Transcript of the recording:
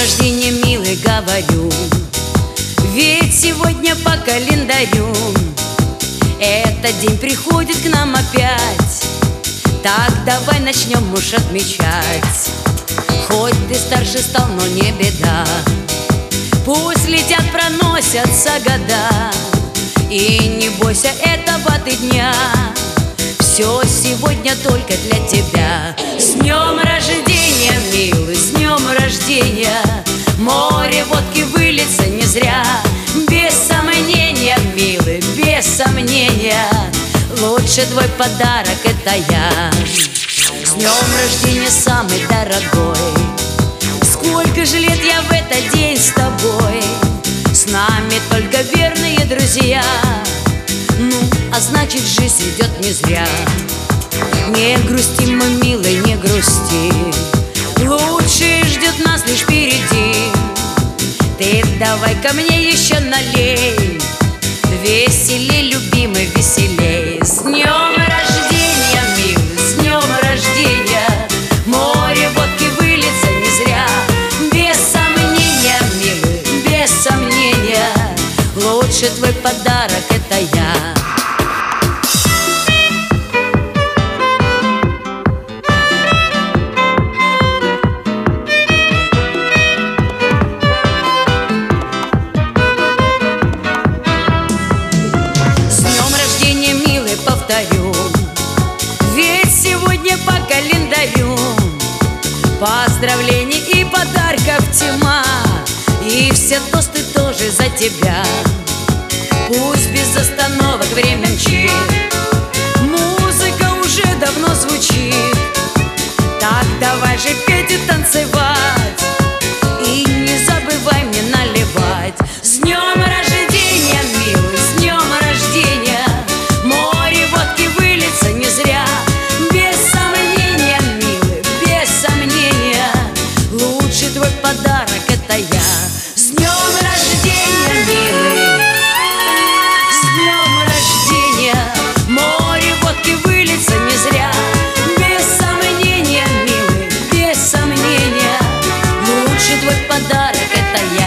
рождения, милый, говорю, ведь сегодня по календарю этот день приходит к нам опять. Так давай начнем уж отмечать. Хоть ты старше стал, но не беда, пусть летят, проносятся года, и не бойся этого ты дня. Все сегодня только для тебя. С днем рождения, милый, с днем рождения. Море водки выльется не зря. Без сомнения, милый, без сомнения, лучший твой подарок — это я. С днем рождения, самый дорогой. Сколько же лет я в этот день с тобой. С нами только верные друзья. Ну, а значит, жизнь идет не зря. Не грусти, мой милый, не грусти. Лучшее ждет нас лишь впереди. Ты давай ко мне еще налей. Веселей, любимый, веселей. С днем рождения, милый, с днем рождения. Море водки выльется не зря. Без сомнения, милый, без сомнения, лучший твой подарок — это я. Повторю, ведь сегодня по календарю поздравлений и подарков тьма, и все тосты тоже за тебя. Пусть без остановок время мчит, музыка уже давно звучит. Так давай же петь и танцевать, и не забывай мне наливать. С днем рождения, милый, с днем рождения. Море водки выльется не зря. Без сомнения, милый, без сомнения, лучший твой подарок — это я. С днем рождения, милый, с днем рождения. Море водки выльется не зря. Без сомнения, милый, без сомнения, лучший твой подарок — это я.